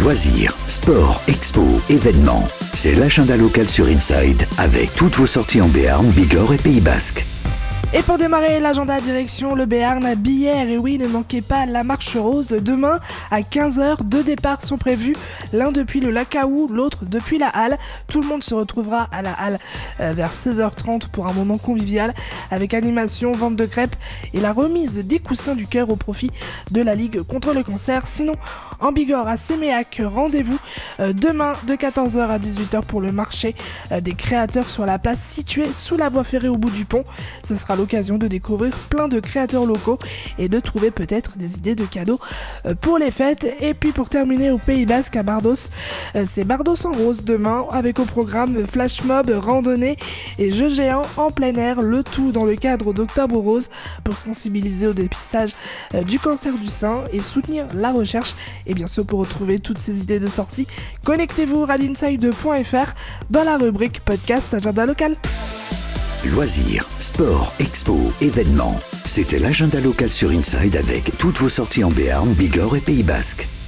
Loisirs, sport, expo, événements. C'est l'agenda local sur Inside avec toutes vos sorties en Béarn, Bigorre et Pays Basque. Et pour démarrer l'agenda direction le Béarn à Billère, et oui, ne manquez pas la marche rose. Demain à 15h, 2 départs sont prévus, l'un depuis le Lacaou, l'autre depuis la Halle. Tout le monde se retrouvera à la Halle vers 16h30 pour un moment convivial avec animation, vente de crêpes et la remise des coussins du cœur au profit de la Ligue contre le cancer. Sinon, en Bigorre à Séméac, rendez-vous demain de 14h à 18h pour le marché des créateurs sur la place située sous la voie ferrée au bout du pont. Ce sera l'occasion de découvrir plein de créateurs locaux et de trouver peut-être des idées de cadeaux pour les fêtes. Et puis pour terminer au Pays Basque à Bardos, c'est Bardos en rose demain avec au programme flash mob, randonnée et jeux géants en plein air, le tout dans le cadre d'Octobre Rose pour sensibiliser au dépistage du cancer du sein et soutenir la recherche. Et bien sûr, pour retrouver toutes ces idées de sortie, connectez-vous à radinside.fr dans la rubrique podcast agenda local. Loisirs, sport, expo, événements. C'était l'agenda local sur Inside avec toutes vos sorties en Béarn, Bigorre et Pays Basque.